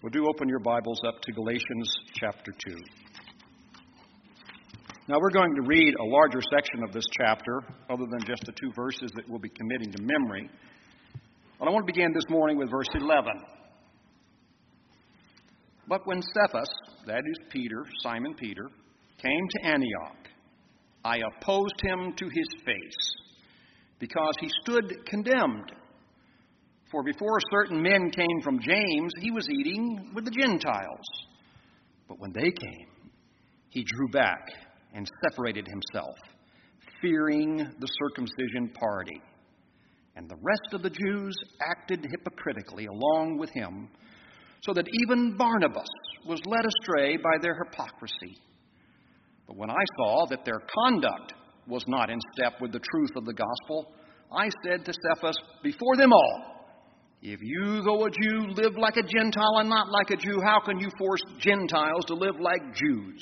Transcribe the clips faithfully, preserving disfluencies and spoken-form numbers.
Well, do open your Bibles up to Galatians chapter two. Now, we're going to read a larger section of this chapter, other than just the two verses that we'll be committing to memory. But I want to begin this morning with verse eleven. But when Cephas, that is Peter, Simon Peter, came to Antioch, I opposed him to his face, because he stood condemned. For before certain men came from James, he was eating with the Gentiles. But when they came, he drew back and separated himself, fearing the circumcision party. And the rest of the Jews acted hypocritically along with him, so that even Barnabas was led astray by their hypocrisy. But when I saw that their conduct was not in step with the truth of the gospel, I said to Cephas before them all, if you, though a Jew, live like a Gentile and not like a Jew, how can you force Gentiles to live like Jews?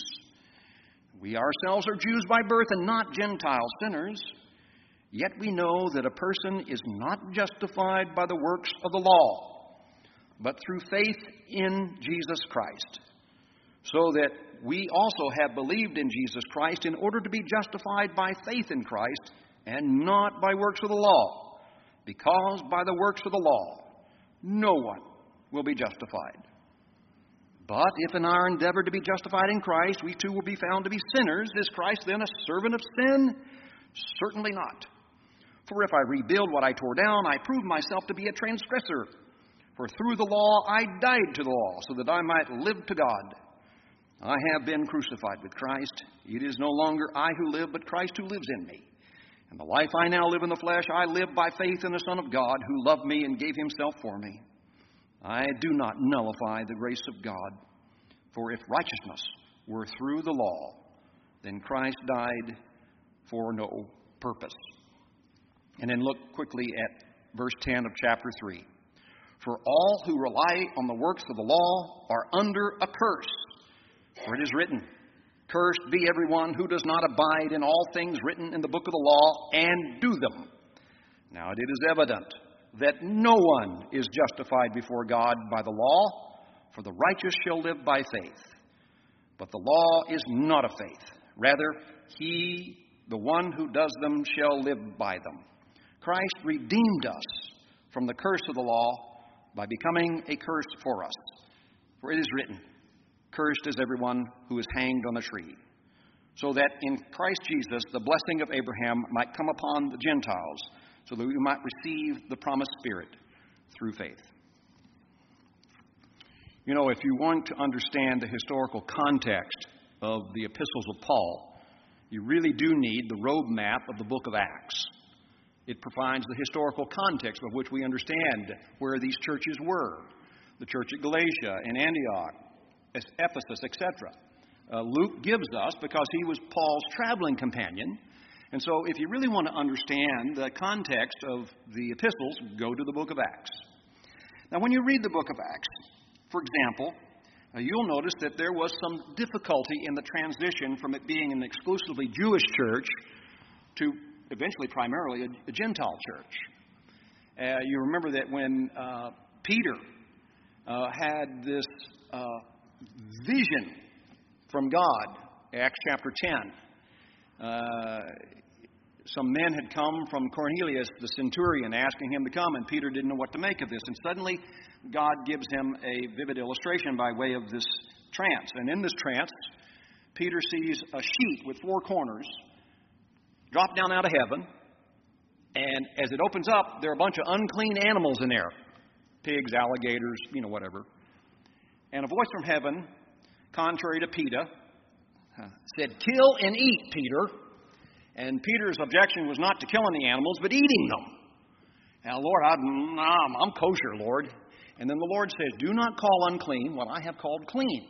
We ourselves are Jews by birth and not Gentile sinners. Yet we know that a person is not justified by the works of the law, but through faith in Jesus Christ. So that we also have believed in Jesus Christ in order to be justified by faith in Christ and not by works of the law. Because by the works of the law, no one will be justified. But if in our endeavor to be justified in Christ, we too will be found to be sinners, is Christ then a servant of sin? Certainly not. For if I rebuild what I tore down, I prove myself to be a transgressor. For through the law I died to the law, so that I might live to God. I have been crucified with Christ. It is no longer I who live, but Christ who lives in me. And the life I now live in the flesh, I live by faith in the Son of God, who loved me and gave himself for me. I do not nullify the grace of God. For if righteousness were through the law, then Christ died for no purpose. And then look quickly at verse ten of chapter three. For all who rely on the works of the law are under a curse. For it is written, cursed be everyone who does not abide in all things written in the book of the law and do them. Now it is evident that no one is justified before God by the law, for the righteous shall live by faith. But the law is not of faith. Rather, he, the one who does them, shall live by them. Christ redeemed us from the curse of the law by becoming a curse for us. For it is written, cursed is everyone who is hanged on a tree, so that in Christ Jesus the blessing of Abraham might come upon the Gentiles, so that we might receive the promised Spirit through faith. You know, if you want to understand the historical context of the epistles of Paul, you really do need the roadmap of the book of Acts. It provides the historical context of which we understand where these churches were. The church at Galatia and Antioch, Ephesus, et cetera. Uh, Luke gives us, because he was Paul's traveling companion. And so if you really want to understand the context of the epistles, go to the book of Acts. Now, when you read the book of Acts, for example, uh, you'll notice that there was some difficulty in the transition from it being an exclusively Jewish church to eventually primarily a, a Gentile church. Uh, you remember that when uh, Peter uh, had this uh, vision from God, Acts chapter ten. Uh, some men had come from Cornelius, the centurion, asking him to come, and Peter didn't know what to make of this. And suddenly, God gives him a vivid illustration by way of this trance. And in this trance, Peter sees a sheet with four corners drop down out of heaven. And as it opens up, there are a bunch of unclean animals in there. Pigs, alligators, you know, whatever. And a voice from heaven, contrary to Peter, said, kill and eat, Peter. And Peter's objection was not to killing the animals, but eating them. Now, Lord, I'm, I'm kosher, Lord. And then the Lord says, do not call unclean what I have called clean.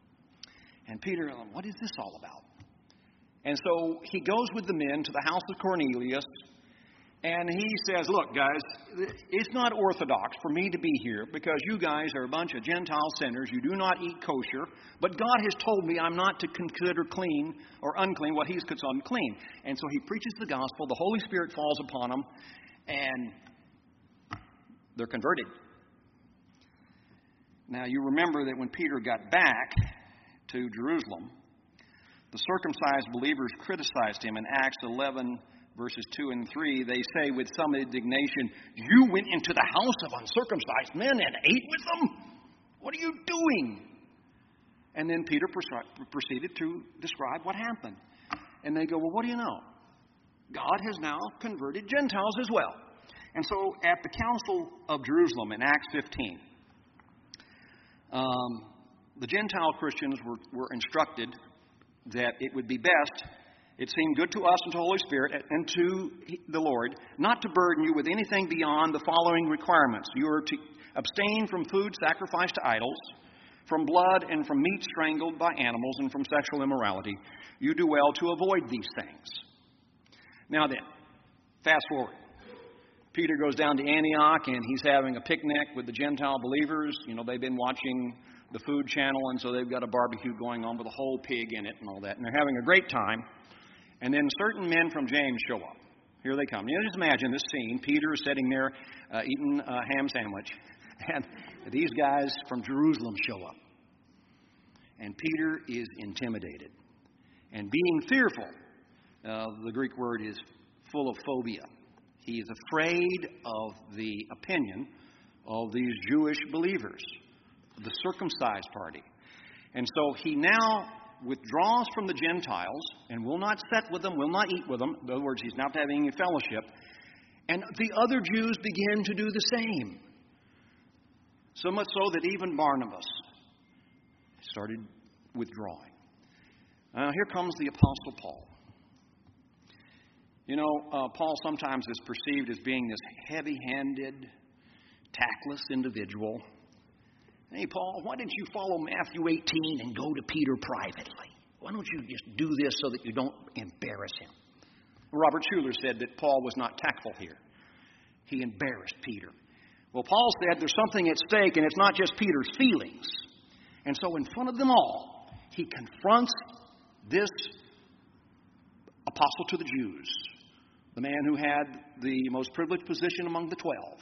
And Peter, what is this all about? And so he goes with the men to the house of Cornelius, and he says, look, guys, it's not orthodox for me to be here because you guys are a bunch of Gentile sinners. You do not eat kosher. But God has told me I'm not to consider clean or unclean what he's considered unclean. And so he preaches the gospel. The Holy Spirit falls upon them, and they're converted. Now, you remember that when Peter got back to Jerusalem, the circumcised believers criticized him in Acts eleven, verses two and three. They say with some indignation, "You went into the house of uncircumcised men and ate with them? What are you doing?" And then Peter proceeded to describe what happened. And they go, "Well, what do you know? God has now converted Gentiles as well." And so at the Council of Jerusalem in Acts fifteen, um, the Gentile Christians were, were instructed that it would be best, it seemed good to us and to the Holy Spirit and to the Lord, not to burden you with anything beyond the following requirements. You are to abstain from food sacrificed to idols, from blood and from meat strangled by animals, and from sexual immorality. You do well to avoid these things. Now then, fast forward. Peter goes down to Antioch, and he's having a picnic with the Gentile believers. You know, they've been watching the Food Channel, and so they've got a barbecue going on with a whole pig in it and all that. And they're having a great time. And then certain men from James show up. Here they come. You know, just imagine this scene. Peter is sitting there uh, eating a ham sandwich. And these guys from Jerusalem show up. And Peter is intimidated. And being fearful, uh, the Greek word is full of phobia. He is afraid of the opinion of these Jewish believers, the circumcised party. And so he now withdraws from the Gentiles and will not sit with them, will not eat with them. In other words, he's not having any fellowship. And the other Jews begin to do the same. So much so that even Barnabas started withdrawing. Now, here comes the Apostle Paul. You know, uh, Paul sometimes is perceived as being this heavy-handed, tactless individual. Hey, Paul, why didn't you follow Matthew eighteen and go to Peter privately? Why don't you just do this so that you don't embarrass him? Robert Schuller said that Paul was not tactful here. He embarrassed Peter. Well, Paul said there's something at stake, and it's not just Peter's feelings. And so in front of them all, he confronts this apostle to the Jews, the man who had the most privileged position among the twelve.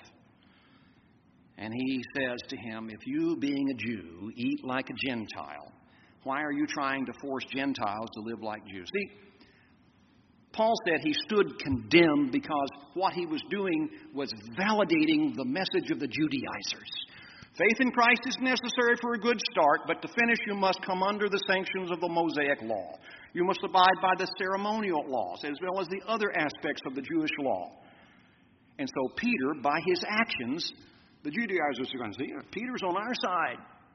And he says to him, if you, being a Jew, eat like a Gentile, why are you trying to force Gentiles to live like Jews? See, Paul said he stood condemned because what he was doing was validating the message of the Judaizers. Faith in Christ is necessary for a good start, but to finish you must come under the sanctions of the Mosaic law. You must abide by the ceremonial laws as well as the other aspects of the Jewish law. And so Peter, by his actions, the Judaizers are going to say, Peter's on our side.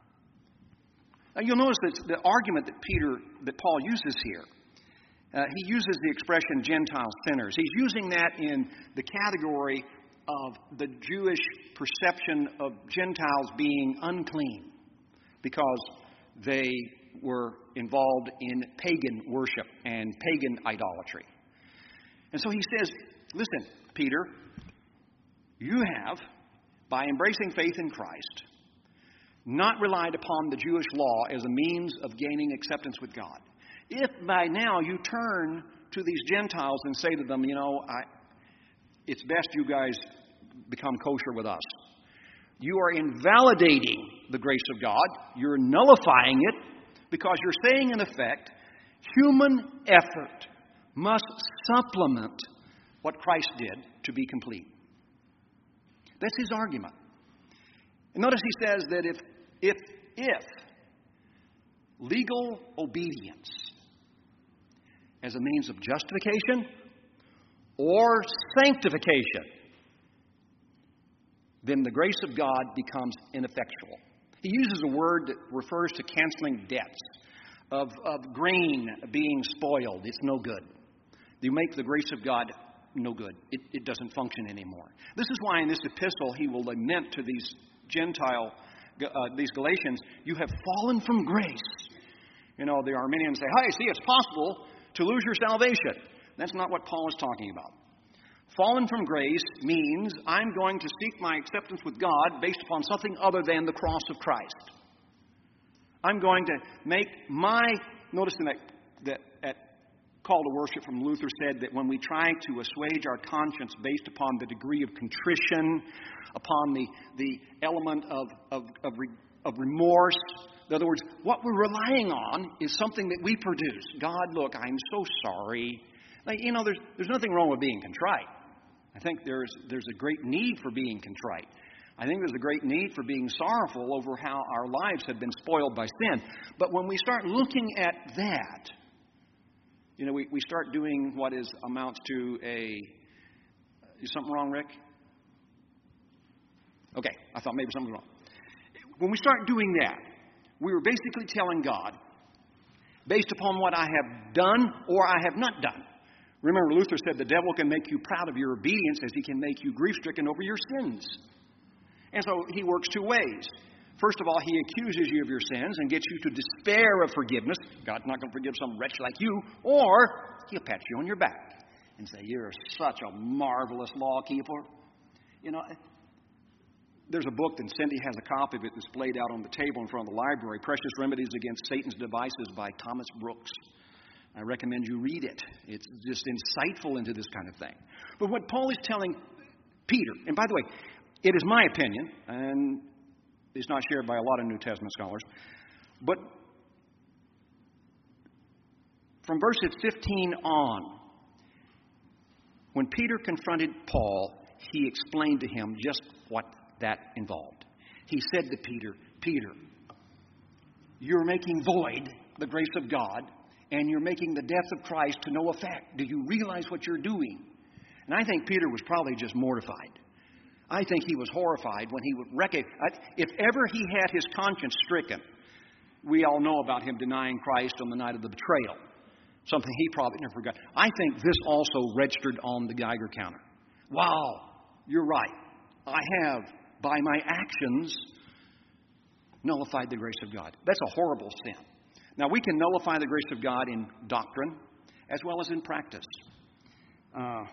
Now you'll notice that the argument that Peter, that Paul uses here, uh, he uses the expression Gentile sinners. He's using that in the category of the Jewish perception of Gentiles being unclean because they were involved in pagan worship and pagan idolatry. And so he says, listen, Peter, you have, by embracing faith in Christ, not relied upon the Jewish law as a means of gaining acceptance with God. If by now you turn to these Gentiles and say to them, you know, I, it's best you guys become kosher with us, you are invalidating the grace of God. You're nullifying it because you're saying, in effect, human effort must supplement what Christ did to be complete. That's his argument. And notice he says that if, if, if legal obedience as a means of justification or sanctification, then the grace of God becomes ineffectual. He uses a word that refers to canceling debts, of, of grain being spoiled. It's no good. You make the grace of God no good. It, it doesn't function anymore. This is why in this epistle he will lament to these Gentile, uh, these Galatians, you have fallen from grace. You know, the Arminians say, hey, see, it's possible to lose your salvation. That's not what Paul is talking about. Fallen from grace means I'm going to seek my acceptance with God based upon something other than the cross of Christ. I'm going to make my, notice that, that at Call to Worship from Luther said that when we try to assuage our conscience based upon the degree of contrition, upon the, the element of, of, of re, of remorse. In other words, what we're relying on is something that we produce. God, look, I'm so sorry. Like, you know, there's there's nothing wrong with being contrite. I think there's there's a great need for being contrite. I think there's a great need for being sorrowful over how our lives have been spoiled by sin. But when we start looking at that, you know, we, we start doing what is amounts to a... Is something wrong, Rick? Okay, I thought maybe something was wrong. When we start doing that, we were basically telling God, based upon what I have done or I have not done. Remember, Luther said the devil can make you proud of your obedience as he can make you grief-stricken over your sins. And so he works two ways. First of all, he accuses you of your sins and gets you to despair of forgiveness. God's not going to forgive some wretch like you. Or he'll pat you on your back and say, you're such a marvelous law keeper. You know, there's a book, and Cindy has a copy of it displayed out on the table in front of the library, Precious Remedies Against Satan's Devices by Thomas Brooks. I recommend you read it. It's just insightful into this kind of thing. But what Paul is telling Peter, and by the way, it is my opinion, and it's not shared by a lot of New Testament scholars, but from verses fifteen on, when Peter confronted Paul, he explained to him just what that involved. He said to Peter, Peter, you're making void the grace of God, and you're making the death of Christ to no effect. Do you realize what you're doing? And I think Peter was probably just mortified. I think he was horrified when he would recognize, if ever he had his conscience stricken, we all know about him denying Christ on the night of the betrayal. Something he probably never forgot. I think this also registered on the Geiger counter. Wow, you're right. I have, by my actions, nullified the grace of God. That's a horrible sin. Now, we can nullify the grace of God in doctrine as well as in practice. Uh,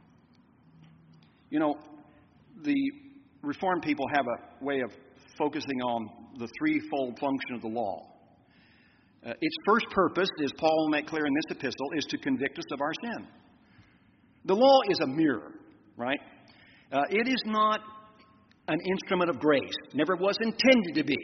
you know, the Reformed people have a way of focusing on the threefold function of the law. Uh, its first purpose, as Paul will make clear in this epistle, is to convict us of our sin. The law is a mirror, right? Uh, it is not an instrument of grace. Never was intended to be.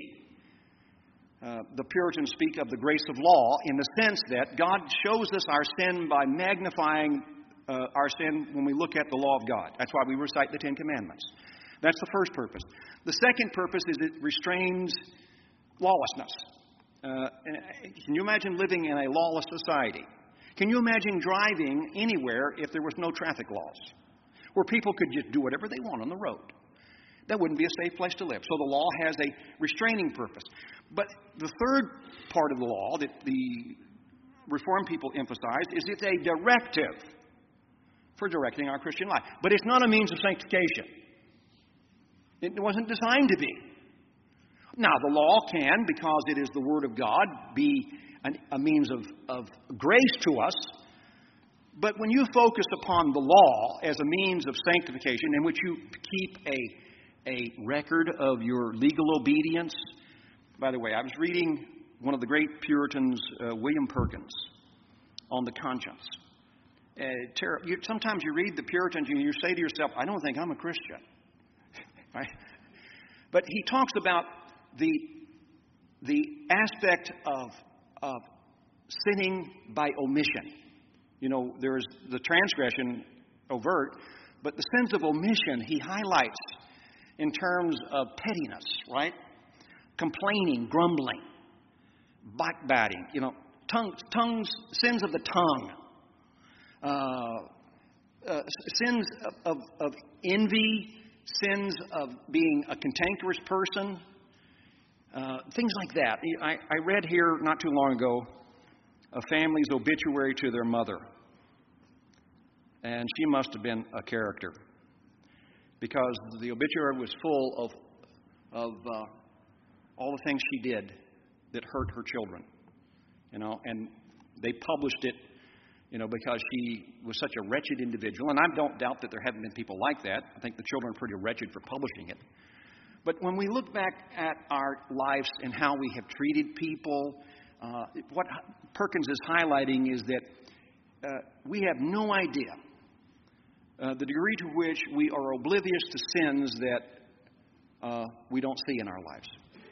Uh, the Puritans speak of the grace of law in the sense that God shows us our sin by magnifying uh, our sin when we look at the law of God. That's why we recite the Ten Commandments. That's the first purpose. The second purpose is it restrains lawlessness. Uh, can you imagine living in a lawless society? Can you imagine driving anywhere if there was no traffic laws, where people could just do whatever they want on the road? That wouldn't be a safe place to live. So the law has a restraining purpose. But the third part of the law that the Reformed people emphasized is it's a directive for directing our Christian life. But it's not a means of sanctification. It wasn't designed to be. Now, the law can, because it is the Word of God, be an, a means of, of grace to us. But when you focus upon the law as a means of sanctification in which you keep a, a record of your legal obedience. By the way, I was reading one of the great Puritans, uh, William Perkins, on the conscience. Uh, ter- you, sometimes you read the Puritans and you say to yourself, I don't think I'm a Christian. Right? But he talks about the, the aspect of, of sinning by omission. You know, there is the transgression overt, but the sins of omission he highlights in terms of pettiness, right? Complaining, grumbling, backbiting, you know, tongues, tongues, sins of the tongue, uh, uh, sins of, of, of envy, sins of being a cantankerous person, uh, things like that. I, I read here not too long ago a family's obituary to their mother. And she must have been a character, because the obituary was full of, of uh, all the things she did that hurt her children. You know, and they published it, you know, because she was such a wretched individual. And I don't doubt that there haven't been people like that. I think the children are pretty wretched for publishing it. But when we look back at our lives and how we have treated people, uh, what Perkins is highlighting is that uh, we have no idea uh, the degree to which we are oblivious to sins that uh, we don't see in our lives.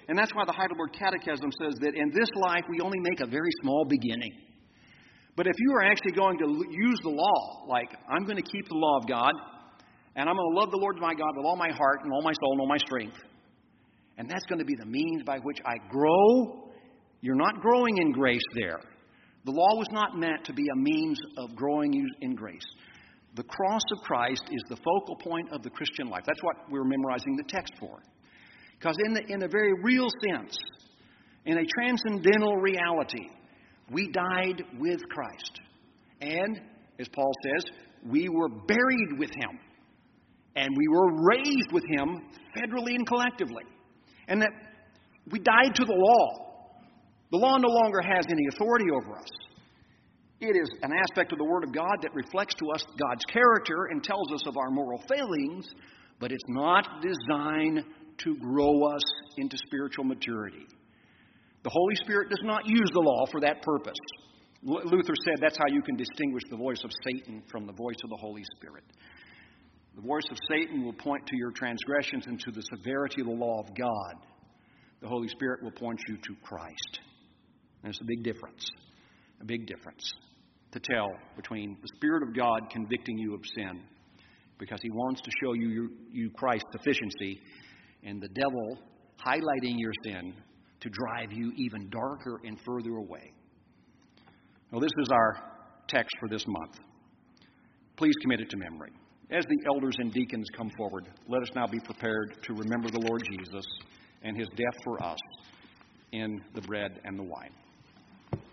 And that's why the Heidelberg Catechism says that in this life we only make a very small beginning. But if you are actually going to use the law, like I'm going to keep the law of God, and I'm going to love the Lord my God with all my heart and all my soul and all my strength, and that's going to be the means by which I grow, you're not growing in grace there. The law was not meant to be a means of growing you in grace. The cross of Christ is the focal point of the Christian life. That's what we're memorizing the text for. Because in, the, in a very real sense, in a transcendental reality, we died with Christ. And, as Paul says, we were buried with Him. And we were raised with Him federally and collectively. And that we died to the law. The law no longer has any authority over us. It is an aspect of the Word of God that reflects to us God's character and tells us of our moral failings, but it's not designed to grow us into spiritual maturity. The Holy Spirit does not use the law for that purpose. Luther said that's how you can distinguish the voice of Satan from the voice of the Holy Spirit. The voice of Satan will point to your transgressions and to the severity of the law of God. The Holy Spirit will point you to Christ. And it's a big difference. A big difference to tell between the Spirit of God convicting you of sin because He wants to show you, you, you Christ's sufficiency, and the devil highlighting your sin to drive you even darker and further away. Well, this is our text for this month. Please commit it to memory. As the elders and deacons come forward, let us now be prepared to remember the Lord Jesus and His death for us in the bread and the wine.